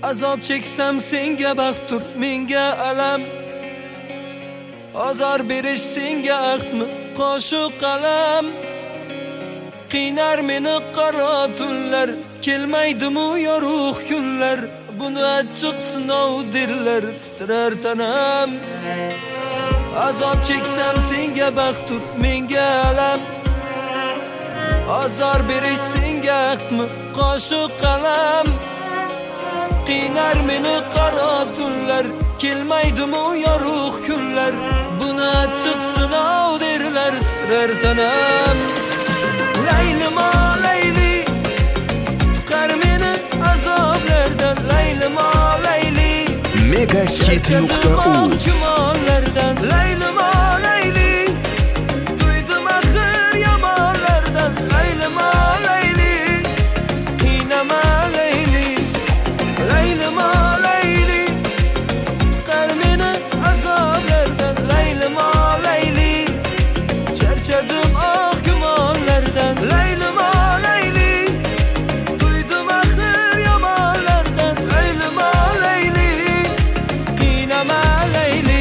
Azob cheksam senga baxtdir, menga alam. Azor berish senga ahdmi, qoshiq qalam. Qiynar meni qaro tunlar, kelmaydimu yorug' kunlar. Buni achchiq sinov derlar, titrar tanam. Azob cheksam senga baxtdir, menga alam. Azor berish senga ahdmi, qoshiq qalam. Qiynar meni qaro tunlar, kelmaydimu yorug' kunlar. Buni achchiq sinov derlar, titrar tanam. Laylima layli, qutqar meni azoblardan. Laylima layli, Megahit.uz. Laylima layli, tuydim axir yomonlardan. Laylima layli, qiynama layli. Laylima layli, qutqar meni azoblardan. Laylima layli, charchadim oh gumonlardan. Laylima layli, tuydim axir yomonlardan. Laylima layli, qiynama layli.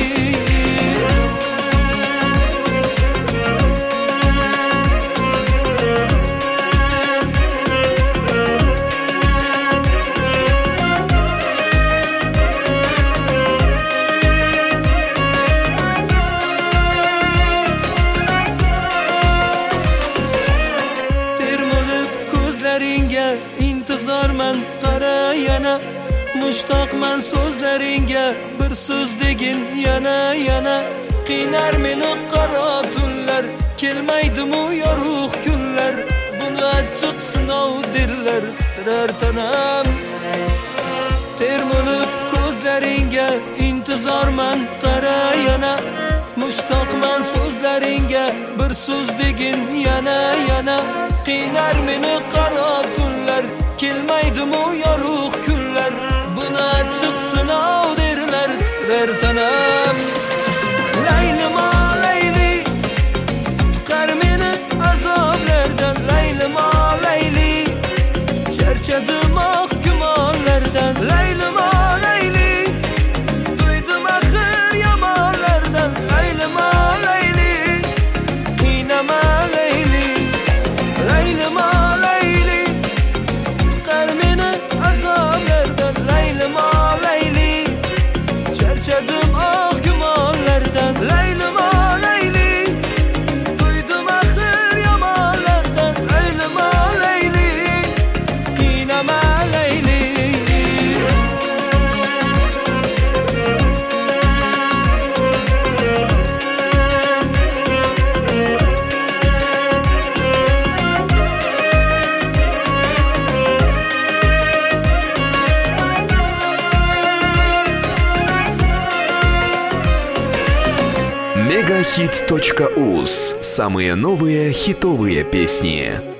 Termilib ko'zlaringga intizorman, qara yana. Mushtoqman so'zlaringga, bir so'z degin yana. Qiynar meni qaro tunlar, kelmaydimu yorug' kunlar. Buni achchiq sinov derlar, titrar tanam. Termilib ko'zlaringga intizorman, qara yana. Mushtoqman so'zlaringga, bir so'z degin yana. Qiynar meni qaro tunlar, kelmaydimu yorug' kunlar. Buni achchiq sinov derlar, titrar tanam. Laylima layli, qutqar meni azoblardan. Laylima layli, charchadim oh gumonlardan. Laylima layli, tuydim axir yomonlardan. Laylima layli, qiynama layli. Laylima layli, qutqar meni azoblardan. Laylima layli, charchadim oh gumonlardan. Laylima layli, tuydim axir yomonlardan. Laylima layli, qiynama layli. Megahit.uz. Самые новые хитовые песни.